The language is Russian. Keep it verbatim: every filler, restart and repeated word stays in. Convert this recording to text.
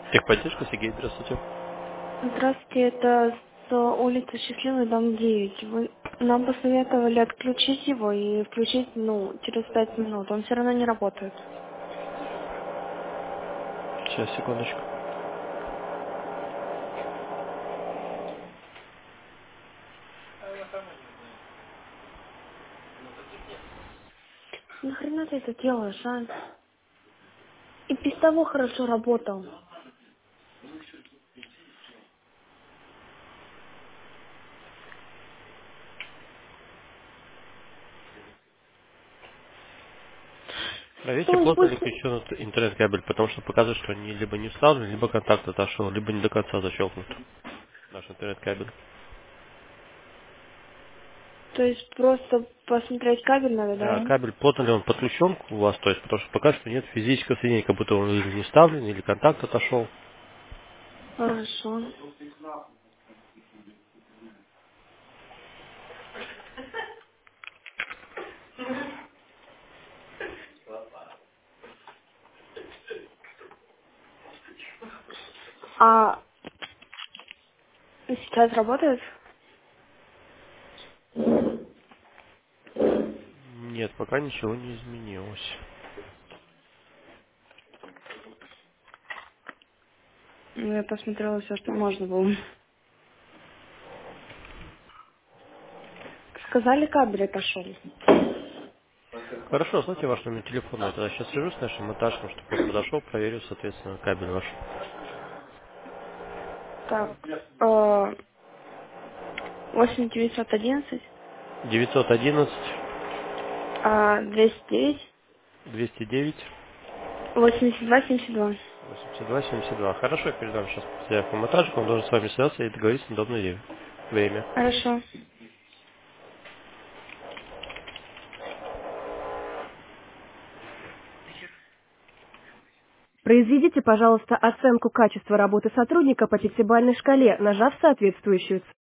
Техподдержка, Сергей, здравствуйте. Здравствуйте, это с улицы Счастливый, дом девять. Вы нам посоветовали отключить его и включить, ну, через пять минут. Он все равно не работает. Сейчас, секундочку. Нахрена ты это делаешь, а? И без того хорошо работал. Проверьте, Пусть, плотно ли пусть. включен ит- интернет-кабель, потому что показывает, что они либо не вставлен, либо контакт отошел, либо не до конца защелкнут. Наш интернет-кабель. То есть просто посмотреть кабель надо, Да, да? кабель, плотно ли он подключен у вас, то есть, потому что пока что нет физического соединения, как будто он или не вставлен, или контакт отошел. Хорошо. А сейчас работает? Нет, пока ничего не изменилось. Ну, я посмотрела все, что можно было. Сказали, кабель отошел. Хорошо, знаете ваш номер телефона, я тогда сейчас свяжусь с нашим монтажником, чтобы он подошел, проверил, соответственно, кабель ваш. Так, э, восемь девятьсот одиннадцать, девятьсот одиннадцать а, двести девять, двести девять восемьдесят два семьдесят два. восемьдесят два семьдесят два. Хорошо, я передам сейчас заявку монтажнику, он должен с вами связаться и договориться на удобное день- время. Хорошо. Произведите, пожалуйста, оценку качества работы сотрудника по пятибалльной шкале, нажав соответствующую